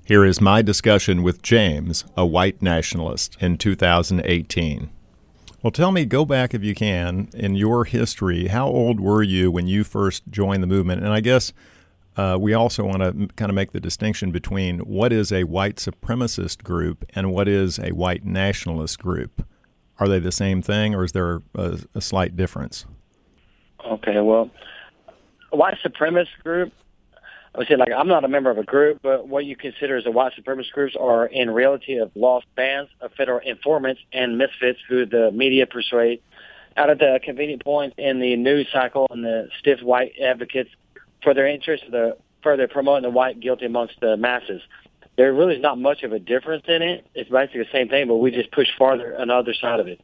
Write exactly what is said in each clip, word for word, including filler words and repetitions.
Here is my discussion with James, a white nationalist, in two thousand eighteen. Well, tell me, go back if you can, in your history, how old were you when you first joined the movement? And I guess uh, we also want to kind of make the distinction between what is a white supremacist group and what is a white nationalist group. Are they the same thing, or is there a, a slight difference? Okay, well, a white supremacist group, I would say, like, I'm not a member of a group, but what you consider as a white supremacist groups are in reality of lost bands of federal informants and misfits who the media persuade out of the convenient points in the news cycle and the stiff white advocates for their interest, the further promoting the white guilty amongst the masses. There really is not much of a difference in it. It's basically the same thing, but we just push farther on the other side of it.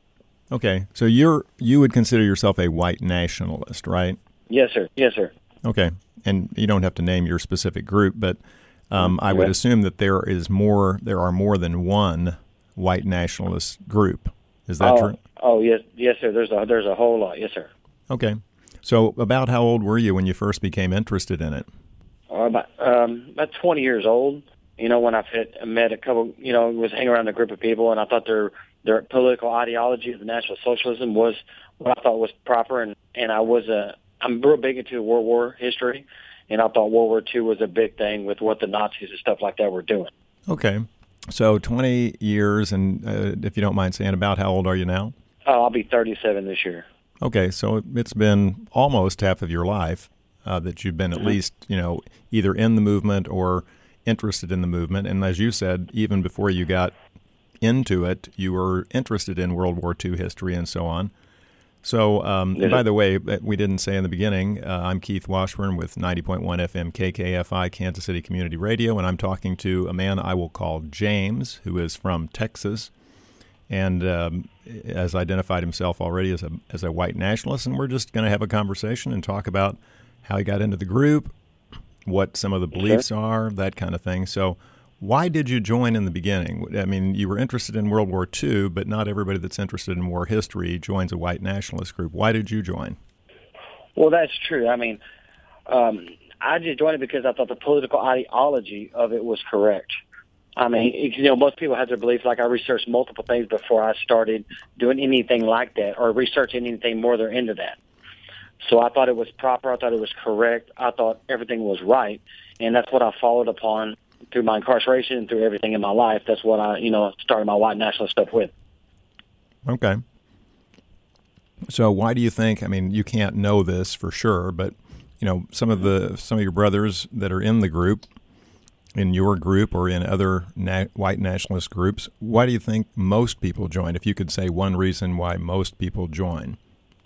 Okay, so you're you would consider yourself a white nationalist, right? Yes, sir. Yes, sir. Okay. And you don't have to name your specific group, but um, I would assume that there is more. There are more than one white nationalist group. Is that oh, true? Oh, yes, yes, sir. There's a there's a whole lot. Yes, sir. Okay. So, about how old were you when you first became interested in it? Oh, about um, about twenty years old. You know, when I fit, met a couple. You know, was hanging around a group of people, and I thought their their political ideology of the National Socialism was what I thought was proper, and and I was a. I'm real big into World War history, and I thought World War Two was a big thing with what the Nazis and stuff like that were doing. Okay. So twenty years, and uh, if you don't mind saying, about how old are you now? Oh, I'll be thirty-seven this year. Okay, so it's been almost half of your life uh, that you've been at mm-hmm. least, you know, either in the movement or interested in the movement. And as you said, even before you got into it, you were interested in World War Two history and so on. So, um, yeah. by the way, we didn't say in the beginning, uh, I'm Keith Washburn with ninety point one F M K K F I, Kansas City Community Radio, and I'm talking to a man I will call James, who is from Texas, and um, has identified himself already as a as a white nationalist, and we're just going to have a conversation and talk about how he got into the group, what some of the beliefs sure. are, that kind of thing. So, why did you join in the beginning? I mean, you were interested in World War Two, but not everybody that's interested in war history joins a white nationalist group. Why did you join? Well, that's true. I mean, um, I just joined it because I thought the political ideology of it was correct. I mean, you know, most people have their beliefs. Like, I researched multiple things before I started doing anything like that or researching anything more than into that. So I thought it was proper. I thought it was correct. I thought everything was right, and that's what I followed upon through my incarceration and through everything in my life. That's what I, you know, started my white nationalist stuff with. Okay. So why do you think, I mean, you can't know this for sure, but, you know, some of the, some of your brothers that are in the group, in your group or in other na- white nationalist groups, why do you think most people join? If you could say one reason why most people join.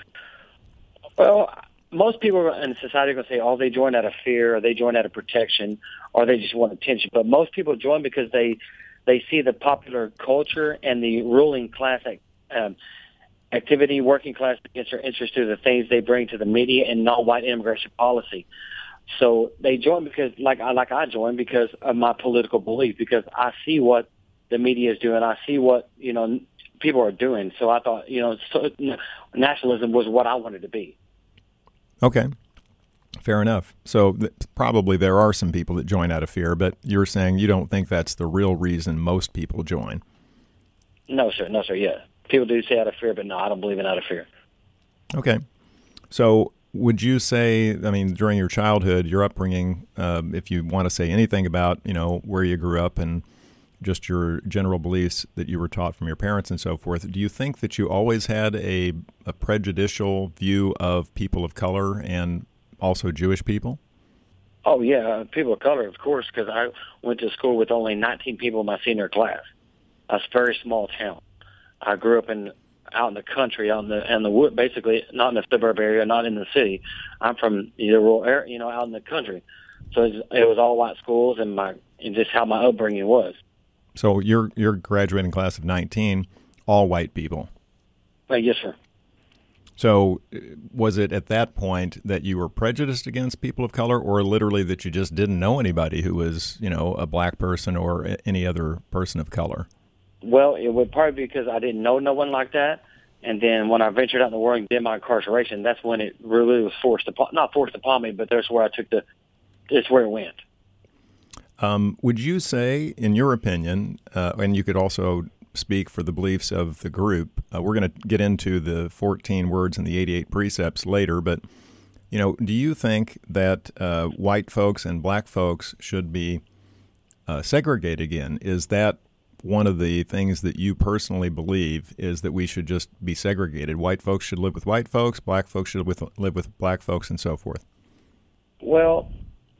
Well, most people in society are going to say, oh, they join out of fear, or they join out of protection, or they just want attention. But most people join because they they see the popular culture and the ruling class um, activity, working class against their interest through the things they bring to the media and non-white immigration policy. So they join because, like I like I joined because of my political belief, because I see what the media is doing. I see what, you know, people are doing. So I thought, you know, so, you know, nationalism was what I wanted to be. Okay, fair enough. So th- probably there are some people that join out of fear, but you're saying you don't think that's the real reason most people join. No, sir. No, sir. Yeah. People do say out of fear, but no, I don't believe in out of fear. Okay. So would you say, I mean, during your childhood, your upbringing, uh, if you want to say anything about, you know, where you grew up and just your general beliefs that you were taught from your parents and so forth, do you think that you always had a, a prejudicial view of people of color and also Jewish people? Oh, yeah, people of color, of course, because I went to school with only nineteen people in my senior class. That's a very small town. I grew up in out in the country, out in the in the wood, basically not in the suburb area, not in the city. I'm from the rural area, you know, out in the country. So it was, it was all white schools, and my and just how my upbringing was. So your your graduating class of nineteen, all white people. Uh, yes, sir. So was it at that point that you were prejudiced against people of color, or literally that you just didn't know anybody who was, you know, a black person or any other person of color? Well, it would probably be because I didn't know no one like that. And then when I ventured out in the world and did my incarceration, that's when it really was forced upon, not forced upon me, but that's where I took the, that's where it went. Um, would you say, in your opinion, uh, and you could also speak for the beliefs of the group, uh, we're going to get into the fourteen words and the eighty-eight precepts later, but, you know, do you think that uh, white folks and black folks should be uh, segregated again? Is that one of the things that you personally believe, is that we should just be segregated? White folks should live with white folks, black folks should live with, live with black folks, and so forth? Well,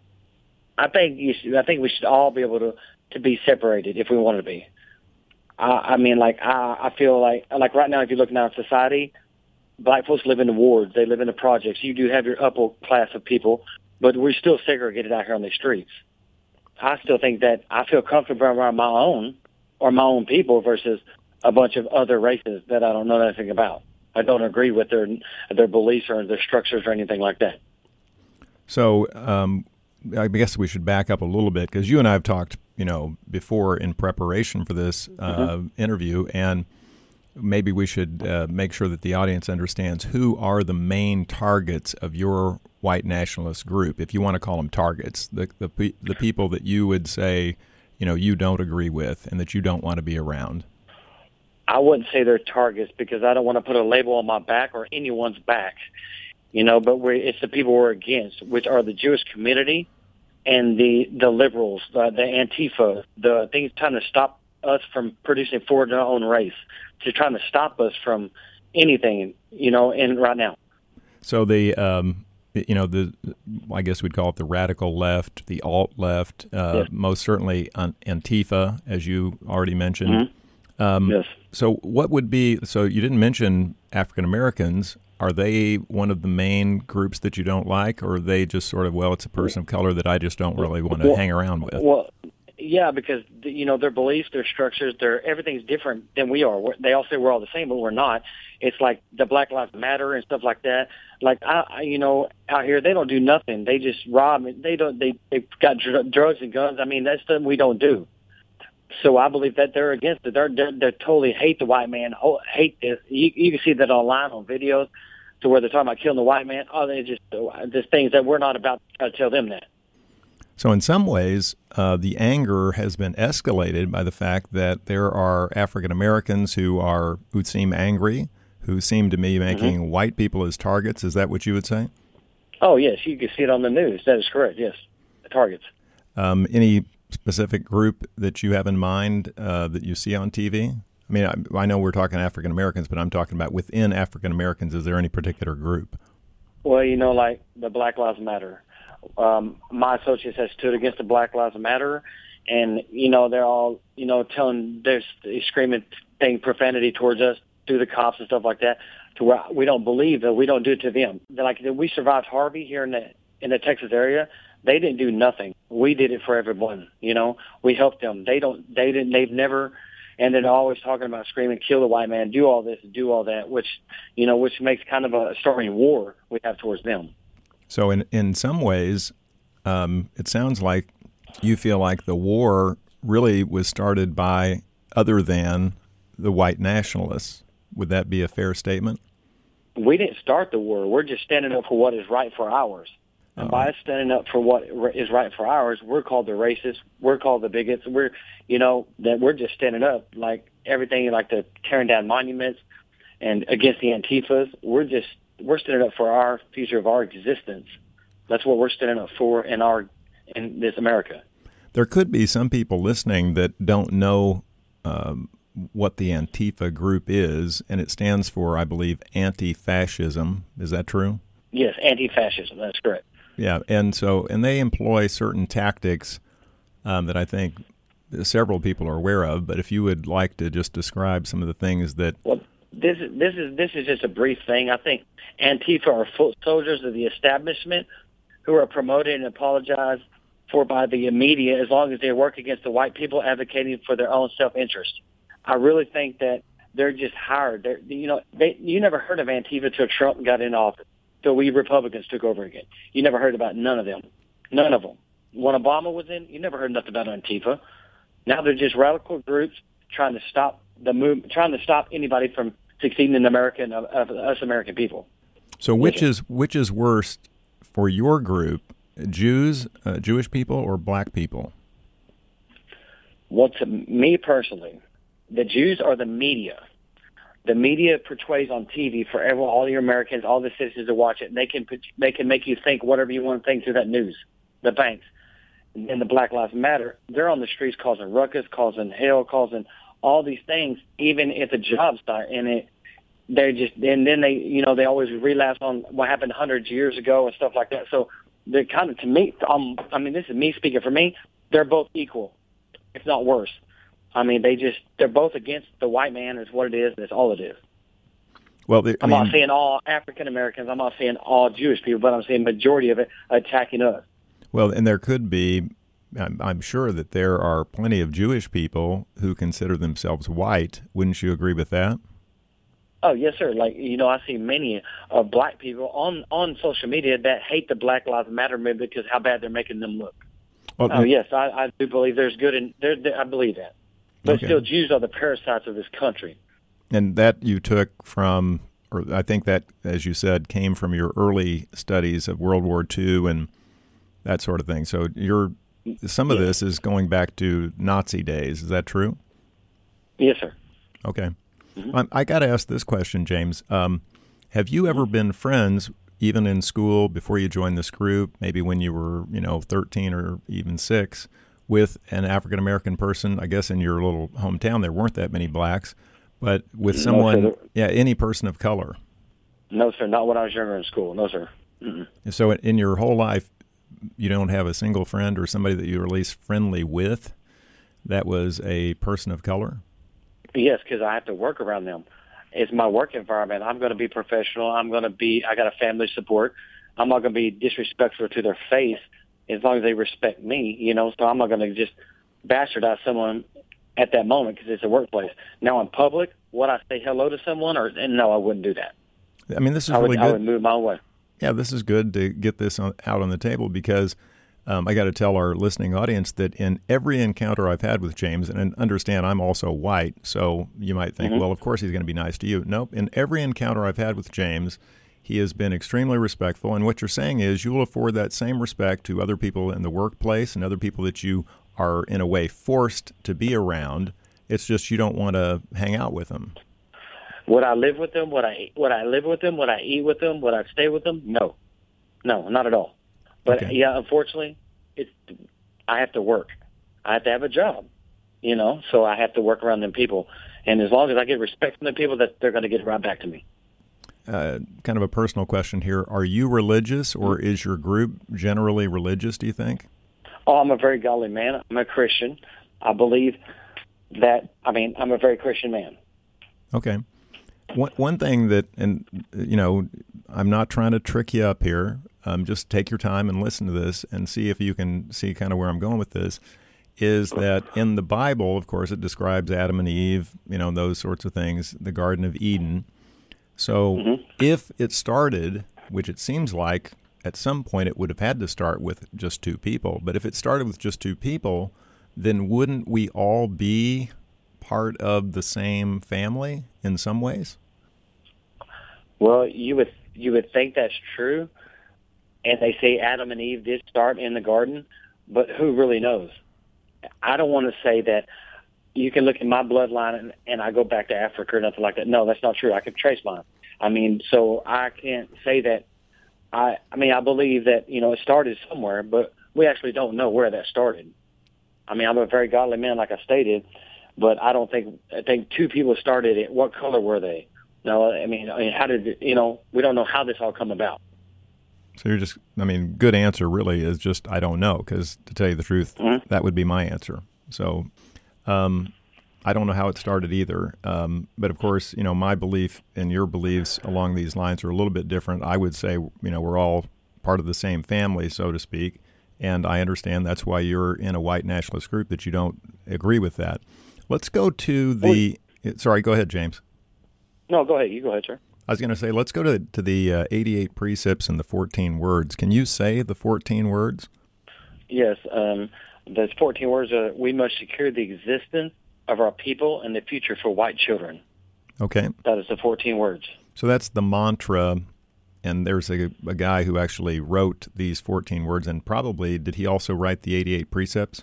I think you should, I think we should all be able to, to be separated if we want to be. I, I mean, like I, I feel like like right now, if you look now at society, black folks live in the wards, they live in the projects. You do have your upper class of people, but we're still segregated out here on the streets. I still think that I feel comfortable around my own or my own people versus a bunch of other races that I don't know anything about. I don't agree with their their beliefs or their structures or anything like that. So. Um I guess we should back up a little bit, because you and I have talked, you know, before in preparation for this uh, mm-hmm. interview, and maybe we should uh, make sure that the audience understands who are the main targets of your white nationalist group, if you want to call them targets, the the, pe- the people that you would say, you know, you don't agree with and that you don't want to be around. I wouldn't say they're targets because I don't want to put a label on my back or anyone's back. You know, but we're, it's the people we're against, which are the Jewish community and the the liberals, the, the Antifa, the things trying to stop us from producing for our own race, to trying to stop us from anything, you know, in right now. So the, um, you know, the I guess we'd call it the radical left, the alt left, uh, yes. most certainly Antifa, as you already mentioned. Mm-hmm. Um, yes. So what would be, so you didn't mention African Americans. Are they one of the main groups that you don't like, or are they just sort of, well, it's a person of color that I just don't really want to well, hang around with? Well, yeah, because, you know, their beliefs, their structures, their everything's different than we are. We're, they all say we're all the same, but we're not. It's like the Black Lives Matter and stuff like that. Like, I, I you know, out here, they don't do nothing. They just rob. They don't. They they've got dr- drugs and guns. I mean, that's something we don't do. So I believe that they're against it. They're they're, they're totally hate the white man. Oh, hate this. You, you can see that online on videos, to where they're talking about killing the white man. Oh, they just just things that we're not about to tell them that. So in some ways, uh, the anger has been escalated by the fact that there are African Americans who are who seem angry, who seem to be making mm-hmm. white people as targets. Is that what you would say? Oh yes, you can see it on the news. That is correct. Yes, the targets. Um, any specific group that you have in mind uh, that you see on T V? I mean, I, I know we're talking African Americans, but I'm talking about within African Americans. Is there any particular group? Well, you know, like the Black Lives Matter. Um, my associates have stood against the Black Lives Matter, and you know they're all you know telling they're screaming thing profanity towards us through the cops and stuff like that. To where we don't believe that we don't do it to them. They're like we survived Harvey here in the in the Texas area. They didn't do nothing. We did it for everyone. You know, we helped them. They don't. They didn't. They've never. And then always talking about screaming, kill the white man, do all this, do all that, which, you know, which makes kind of a starting war we have towards them. So in, in some ways, um, it sounds like you feel like the war really was started by other than the white nationalists. Would that be a fair statement? We didn't start the war. We're just standing up for what is right for ours. And by us standing up for what is right for ours, we're called the racists. We're called the bigots. We're, you know, that we're just standing up like everything, like the tearing down monuments and against the Antifas. We're just we're standing up for our future of our existence. That's what we're standing up for in our in this America. There could be some people listening that don't know um, what the Antifa group is, and it stands for, I believe, anti-fascism. Is that true? Yes, anti-fascism. That's correct. Yeah, and so and they employ certain tactics um, that I think several people are aware of. But if you would like to just describe some of the things that well, this is this is this is just a brief thing. I think Antifa are foot soldiers of the establishment who are promoted and apologized for by the media as long as they work against the white people advocating for their own self-interest. I really think that they're just hired. They're, you know, they, you never heard of Antifa until Trump got in office. So we Republicans took over again. You never heard about none of them. None of them. When Obama was in, you never heard nothing about Antifa. Now they're just radical groups trying to stop the move, trying to stop anybody from succeeding in America and of, of us American people. So which is which is worse for your group, Jews, uh, Jewish people, or black people? Well, to me personally, the Jews are the media. The media portrays on T V for everyone, all your Americans, all the citizens to watch it, and they can put, they can make you think whatever you want to think through that news. The banks and the Black Lives Matter, they're on the streets causing ruckus, causing hell, causing all these things, even at the job site, and it they just and then they you know they always relapse on what happened hundreds of years ago and stuff like that. So they're kind of, to me, um, I mean, this is me speaking for me. They're both equal, if not worse. I mean, they just, they're both against the white man is what it is, and that's all it is. Well, the, I I'm mean, not saying all African Americans, I'm not saying all Jewish people, but I'm saying majority of it attacking us. Well, and there could be, I'm, I'm sure that there are plenty of Jewish people who consider themselves white. Wouldn't you agree with that? Oh, yes, sir. Like, you know, I see many uh, black people on, on social media that hate the Black Lives Matter movement because how bad they're making them look. Well, oh, yes, I, I do believe there's good in there. I believe that. But okay. Still, Jews are the parasites of this country. And that you took from, or I think that, as you said, came from your early studies of World War Two and that sort of thing. So you're, some of this is going back to Nazi days. Is that true? Yes, sir. Okay. Mm-hmm. I, I got to ask this question, James. Um, have you ever been friends, even in school, before you joined this group, maybe when you were, you know, thirteen or even six, with an African-American person? I guess in your little hometown there weren't that many blacks, but with someone, no, yeah, any person of color? No, sir, not when I was younger in school. No, sir. Mm-mm. So in your whole life, you don't have a single friend or somebody that you were at least friendly with that was a person of color? Yes, because I have to work around them. It's my work environment. I'm going to be professional. I'm going to be, I got a family support. I'm not going to be disrespectful to their face as long as they respect me, you know, so I'm not going to just bastardize someone at that moment because it's a workplace. Now in public, would I say hello to someone? Or and no, I wouldn't do that. I mean, this is I really would, good. I would move my own way. Yeah, this is good to get this on, out on the table because um, I got to tell our listening audience that in every encounter I've had with James, and understand I'm also white, so you might think, mm-hmm. well, of course he's going to be nice to you. Nope. In every encounter I've had with James, he has been extremely respectful, and what you're saying is you will afford that same respect to other people in the workplace and other people that you are, in a way, forced to be around. It's just you don't want to hang out with them. Would I live with them? Would I would I live with them? Would I eat with them? Would I stay with them? No. No, not at all. But, okay. yeah, unfortunately, it's, I have to work. I have to have a job, you know, so I have to work around them people. And as long as I get respect from the people, that they're going to get right back to me. Uh, kind of a personal question here. Are you religious, or is your group generally religious, do you think? Oh, I'm a very godly man. I'm a Christian. I believe that, I mean, I'm a very Christian man. Okay. One, one thing that, and, you know, I'm not trying to trick you up here. Um, just take your time and listen to this and see if you can see kind of where I'm going with this, is that in the Bible, of course, it describes Adam and Eve, you know, those sorts of things, the Garden of Eden. So mm-hmm. if it started, which it seems like at some point it would have had to start with just two people, but if it started with just two people, then wouldn't we all be part of the same family in some ways? Well, you would you would think that's true, and they say Adam and Eve did start in the garden, but who really knows? I don't want to say that you can look at my bloodline and, and I go back to Africa or nothing like that. No, that's not true. I can trace mine. I mean, so I can't say that. I I mean, I believe that, you know, it started somewhere, but we actually don't know where that started. I mean, I'm a very godly man, like I stated, but I don't think, I think two people started it. What color were they? No, I mean, I mean, how did, you know, we don't know how this all come about. So you're just, I mean, good answer really is just, I don't know, because to tell you the truth, mm-hmm. that would be my answer. So um, I don't know how it started either. Um, but of course, you know, my belief and your beliefs along these lines are a little bit different. I would say, you know, we're all part of the same family, so to speak. And I understand that's why you're in a white nationalist group, that you don't agree with that. Let's go to the, well, sorry, go ahead, James. No, go ahead. You go ahead, sir. I was going to say, let's go to to the uh, eighty-eight precepts and the fourteen words. Can you say the fourteen words? Yes. Um, those fourteen words are, we must secure the existence of our people and the future for white children. Okay. That is the fourteen words. So that's the mantra, and there's a, a guy who actually wrote these fourteen words, and probably, did he also write the eighty-eight precepts?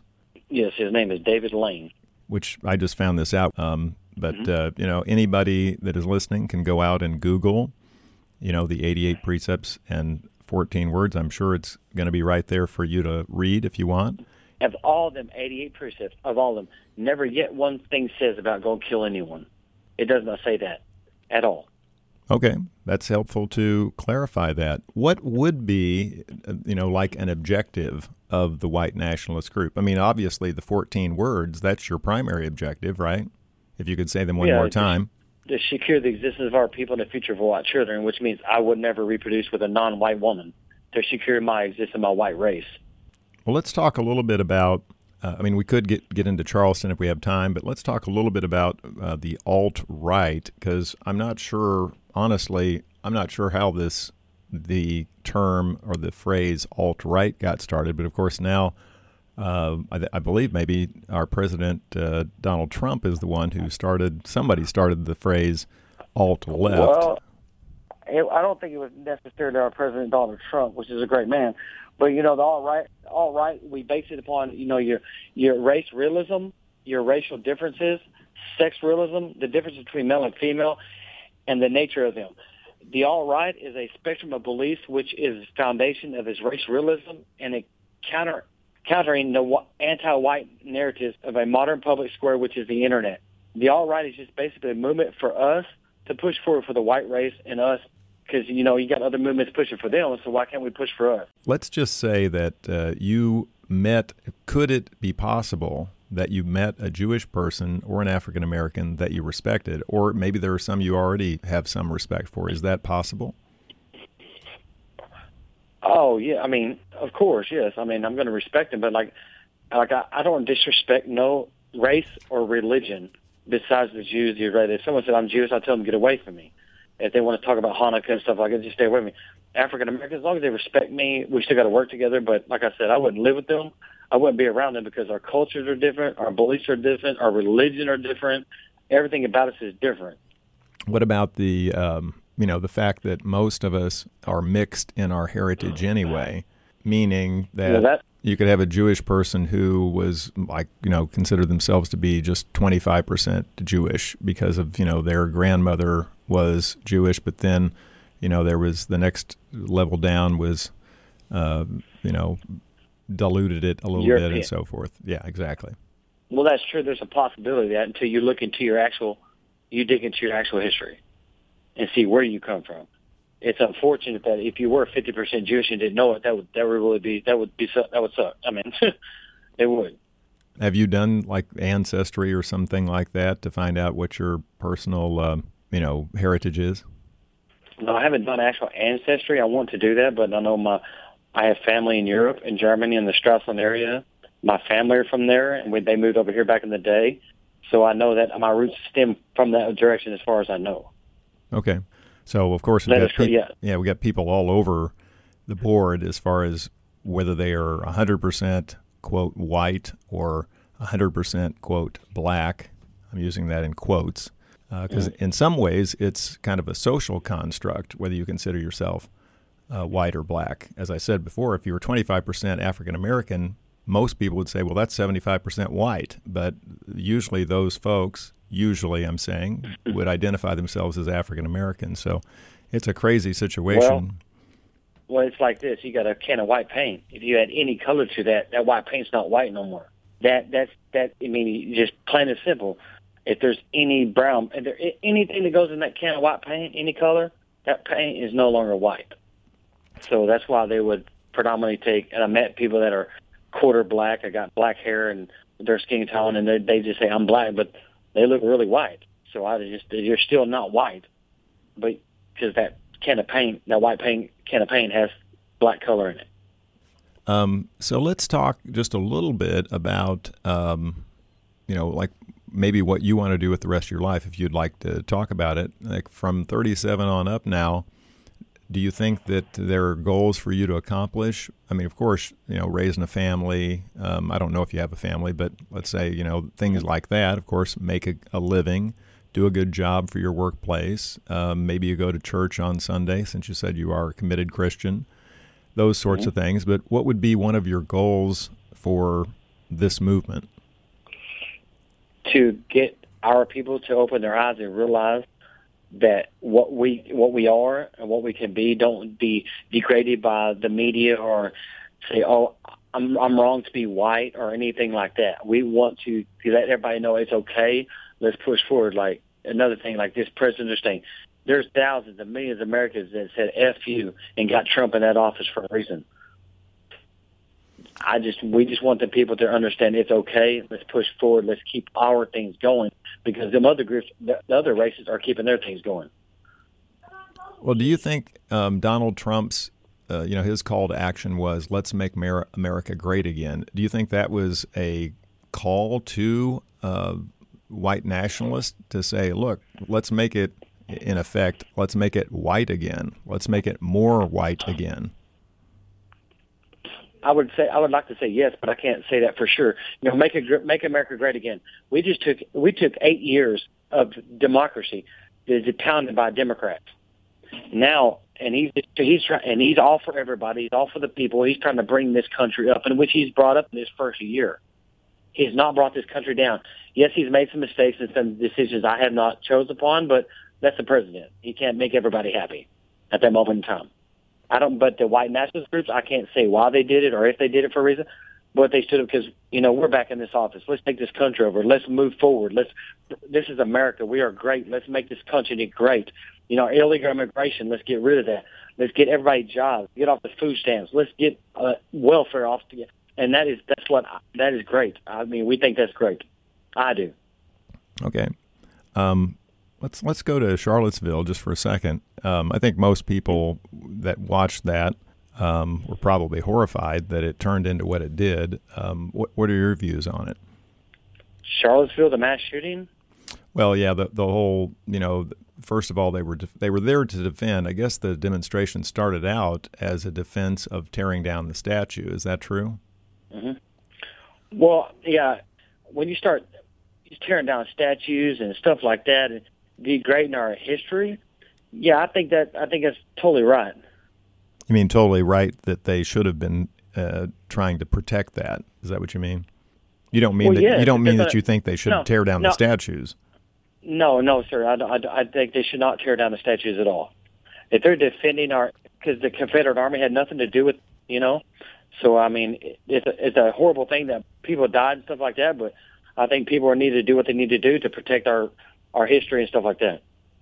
Yes, his name is David Lane. Which I just found this out. Um, but, Mm-hmm. uh, you know, anybody that is listening can go out and Google, you know, the eighty-eight precepts and fourteen words. I'm sure it's going to be right there for you to read if you want. Of all of them eighty-eight precepts, of all of them, never yet one thing says about go kill anyone. It does not say that at all. Okay, that's helpful to clarify that. What would be, uh, you know, like an objective of the white nationalist group? I mean, obviously the fourteen words, that's your primary objective, right? If you could say them one Yeah, more to- time. To secure the existence of our people and the future of our white children, which means I would never reproduce with a non-white woman, to secure my existence of my white race. Well, let's talk a little bit about, uh, I mean, we could get, get into Charleston if we have time, but let's talk a little bit about uh, the alt-right, because I'm not sure, honestly, I'm not sure how this, the term or the phrase alt-right got started, but of course now uh, I, I believe maybe our president, uh, Donald Trump, is the one who started, somebody started the phrase alt-left. Well, it, I don't think it was necessarily our President Donald Trump, which is a great man. But, you know, the all right, all right, we base it upon, you know, your your race realism, your racial differences, sex realism, the difference between male and female, and the nature of them. The all right is a spectrum of beliefs which is the foundation of his race realism, and it counter countering the wh- anti-white narratives of a modern public square, which is the Internet. The all right is just basically a movement for us to push forward for the white race and us, because, you know, you got other movements pushing for them, so why can't we push for us? Let's just say that uh, you met, could it be possible that you met a Jewish person or an African American that you respected, or maybe there are some you already have some respect for? Is that possible? Oh, yeah, I mean, of course, yes. I mean, I'm going to respect them, but, like, like I, I don't disrespect no race or religion besides the Jews. You're right. If someone said I'm Jewish, I tell them get away from me. If they want to talk about Hanukkah and stuff like that, just stay away from me. African Americans, as long as they respect me, we still got to work together. But like I said, I wouldn't live with them. I wouldn't be around them because our cultures are different, our beliefs are different, our religion are different. Everything about us is different. What about the, um, you know, the fact that most of us are mixed in our heritage anyway, meaning that, Yeah, that you could have a Jewish person who was like, you know, consider themselves to be just twenty-five percent Jewish because of, you know, their grandmother was Jewish, but then, you know, there was the next level down was, uh, you know, diluted it a little European. bit and so forth. Yeah, exactly. Well, that's true. There's a possibility of that until you look into your actual, you dig into your actual history and see where you come from. It's unfortunate that if you were fifty percent Jewish and didn't know it, that would that would really be that would be that would suck. I mean, it would. Have you done like Ancestry or something like that to find out what your personal, uh, you know, heritage is? No, I haven't done actual Ancestry. I want to do that, but I know my I have family in Europe, in Germany, in the Strasbourg area. My family are from there, and we, they moved over here back in the day. So I know that my roots stem from that direction as far as I know. Okay. So, of course, we've That got is true, peop- yeah. yeah, we got people all over the board as far as whether they are one hundred percent, quote, white or one hundred percent, quote, black. I'm using that in quotes because Mm. in some ways it's kind of a social construct, whether you consider yourself uh, white or black. As I said before, if you were twenty-five percent African American, most people would say, well, that's seventy-five percent white. But usually those folks, usually I'm saying, would identify themselves as African American. So it's a crazy situation. Well, it's like this. You got a can of white paint. If you add any color to that, that white paint's not white no more. That that's that. I mean, just plain and simple. If there's any brown, if there, anything that goes in that can of white paint, any color, that paint is no longer white. So that's why they would predominantly take. And I met people that are quarter black. I got black hair and their skin tone, and they they just say I'm black, but they look really white. So I just you're still not white, but because that can of paint, that white paint can of paint has black color in it. Um, so let's talk just a little bit about, um, you know, like maybe what you want to do with the rest of your life, if you'd like to talk about it. Like from thirty-seven on up now, do you think that there are goals for you to accomplish? I mean, of course, you know, raising a family. Um, I don't know if you have a family, but let's say, you know, things like that. Of course, make a, a living, do a good job for your workplace. Um, maybe you go to church on Sunday, since you said you are a committed Christian. Those sorts Mm-hmm. of things. But what would be one of your goals for this movement? To get our people to open their eyes and realize that what we what we are and what we can be don't be degraded by the media or say, oh, I'm I'm wrong to be white or anything like that. We want to, to let everybody know it's okay. Let's push forward. Like another thing, like this president's thing. There's thousands of millions of Americans that said F you and got Trump in that office for a reason. I just we just want the people to understand it's okay. Let's push forward. Let's keep our things going because the other groups, the other races, are keeping their things going. Well, do you think um, Donald Trump's, uh, you know, his call to action was "Let's make Mer- America great again"? Do you think that was a call to uh, white nationalists to say, "Look, let's make it, in effect, let's make it white again. Let's make it more white again"? I would say I would like to say yes, but I can't say that for sure. You know, make a, make America great again. We just took we took eight years of democracy that is pounded by Democrats. Now, and he's he's trying, and he's all for everybody. He's all for the people. He's trying to bring this country up, in which he's brought up in his first year. He has not brought this country down. Yes, he's made some mistakes and some decisions I have not chose upon, but that's the president. He can't make everybody happy at that moment in time. I don't, but the white nationalist groups, I can't say why they did it or if they did it for a reason, but they stood up because, you know, we're back in this office. Let's take this country over. Let's move forward. Let's, this is America. We are great. Let's make this country great. You know, illegal immigration, let's get rid of that. Let's get everybody jobs, get off the food stamps. Let's get uh, welfare off. To get, and that is, that's what, that is great. I mean, we think that's great. I do. Okay. Um, Let's let's go to Charlottesville just for a second. Um, I think most people that watched that um, were probably horrified that it turned into what it did. Um, what, what are your views on it? Charlottesville, the mass shooting? Well, yeah, the the whole, you know, first of all, they were def- they were there to defend. I guess the demonstration started out as a defense of tearing down the statue. Is that true? Mm-hmm. Well, yeah, when you start tearing down statues and stuff like that, and degrading our history, yeah, I think that I think that's totally right. You mean totally right that they should have been uh, trying to protect that? Is that what you mean? You don't mean well, that yes, you don't mean that a, you think they should no, tear down no, the statues? No, no, sir. I, I, I think they should not tear down the statues at all. If they're defending our, because the Confederate Army had nothing to do with, you know. So I mean, it's a, it's a horrible thing that people died and stuff like that. But I think people need to do what they need to do to protect our. our history and stuff like that.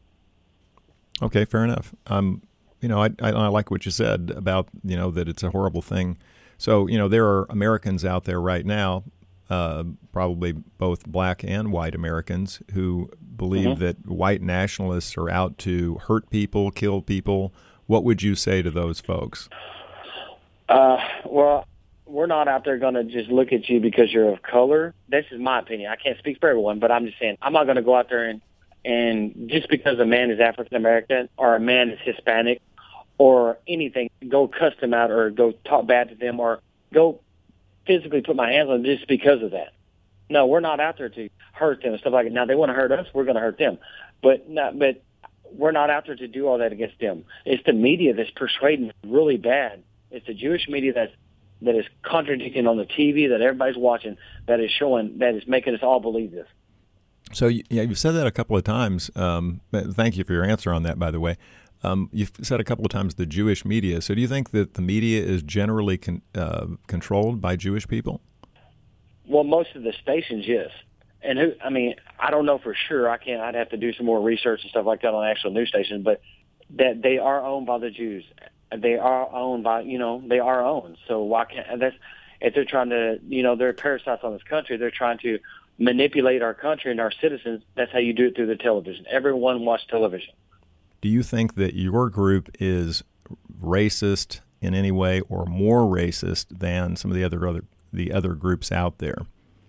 Okay, fair enough. Um, you know, I, I, I like what you said about, you know, that it's a horrible thing. So, you know, there are Americans out there right now, uh, probably both black and white Americans, who believe mm-hmm. that white nationalists are out to hurt people, kill people. What would you say to those folks? Uh, well, we're not out there going to just look at you because you're of color. This is my opinion. I can't speak for everyone, but I'm just saying I'm not going to go out there and, and just because a man is African American or a man is Hispanic or anything, go cuss them out or go talk bad to them or go physically put my hands on them just because of that. No, we're not out there to hurt them and stuff like that. Now, they want to hurt us, we're going to hurt them. But not, but we're not out there to do all that against them. It's the media that's persuading really bad. It's the Jewish media that's that is contradicting on the T V that everybody's watching, that is showing, that is making us all believe this. So you, yeah, you've said that a couple of times. Um, thank you for your answer on that, by the way. Um, you've said a couple of times the Jewish media. So do you think that the media is generally con- uh, controlled by Jewish people? Well, most of the stations, yes. And who? I mean, I don't know for sure. I can't. I'd have to do some more research and stuff like that on actual news stations. But that they are owned by the Jews. They are owned by, you know, they are owned. So why can't that's if they're trying to, you know, they're parasites on this country. They're trying to manipulate our country and our citizens. That's how you do it through the television. Everyone watches television. Do you think that your group is racist in any way, or more racist than some of the other other the other groups out there?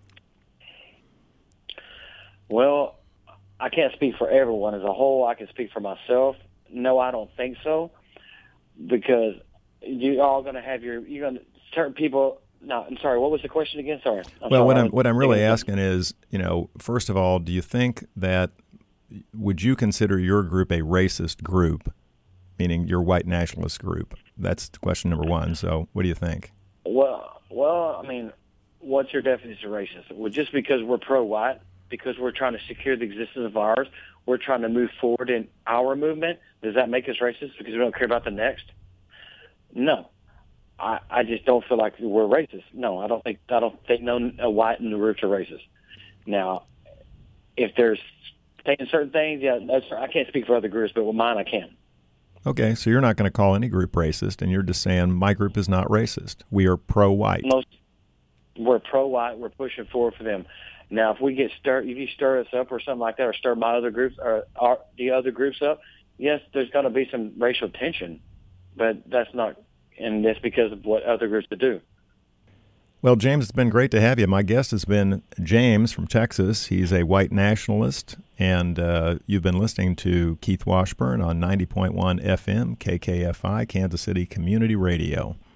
Well, I can't speak for everyone as a whole. I can speak for myself. No, I don't think so. Because you're all going to have your, you're going to, certain people, no, I'm sorry, what was the question again? Sorry. I'm well, sorry. what I'm, what I'm really asking is, you know, first of all, do you think that, would you consider your group a racist group, meaning your white nationalist group? That's question number one. So what do you think? Well, well, I mean, what's your definition of racist? Well, just because we're pro-white, because we're trying to secure the existence of ours, we're trying to move forward in our movement, does that make us racist because we don't care about the next? No. I, I just don't feel like we're racist. No, I don't think I don't think no a white and the roots are racist. Now, if there's saying certain things, yeah, that's, I can't speak for other groups, but with mine I can. Okay, so you're not going to call any group racist, and you're just saying my group is not racist. We are pro-white. Most we're pro-white. We're pushing forward for them. Now, if we get stir, if you stir us up or something like that, or stir my other groups or our, the other groups up, yes, there's going to be some racial tension, but that's not, and that's because of what other groups do. Well, James, it's been great to have you. My guest has been James from Texas. He's a white nationalist, and uh, you've been listening to Keith Washburn on ninety point one F M, K K F I, Kansas City Community Radio.